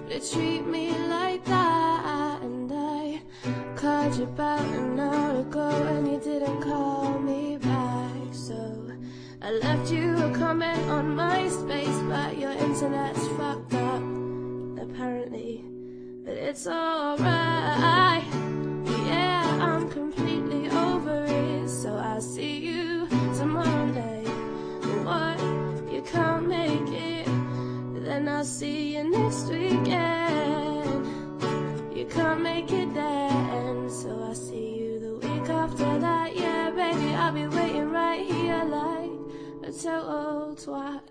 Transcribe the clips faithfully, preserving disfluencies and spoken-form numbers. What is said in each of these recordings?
to treat me like that. And I called you about an hour ago and you didn't call me back. So I left you a comment on MySpace, but your internet's fucked up, apparently. But it's alright, yeah, I'm completely over it. So I'll see you tomorrow night. What, you can't make it? Then I'll see you next weekend. You can't make it then, so I'll see you the week after that. Yeah, baby, I'll be waiting right here like a total twat.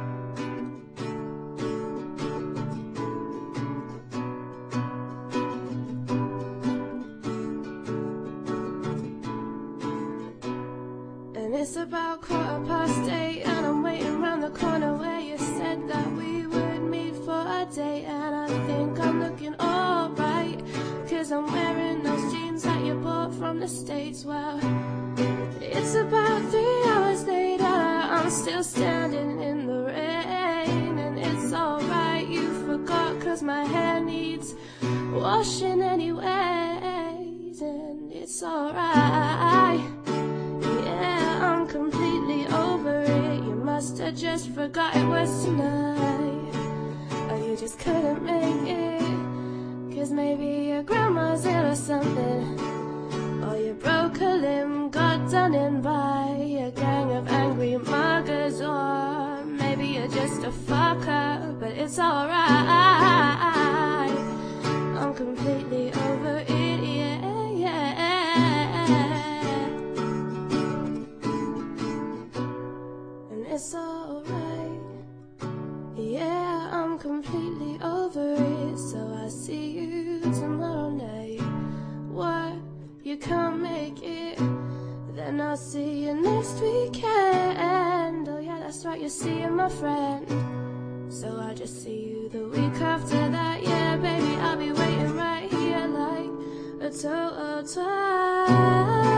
And it's about quarter past eight and I'm waiting round the corner where you said that we would meet for a date. And I think I'm looking alright, cause I'm wearing those jeans that you bought from the States. Well, it's about three hours later, I'm still standing in the rain. And it's alright, you forgot, cause my hair needs washing anyways. And it's alright, yeah, I'm completely over it. You must have just forgot it was tonight, or you just couldn't make it, cause maybe your grandma's ill or something, or you broke a limb, got done in by a gang of angry muggers, or maybe you're just a fucker. But it's alright, I'm completely over it, yeah, yeah. And it's alright, yeah, I'm completely over it. So I'll see you tomorrow night. What, you can't make it? Then I'll see you next weekend. Oh yeah, that's right, you're seeing my friend. So I'll just see you the week after that. Yeah, baby, I'll be waiting right here like a total twat.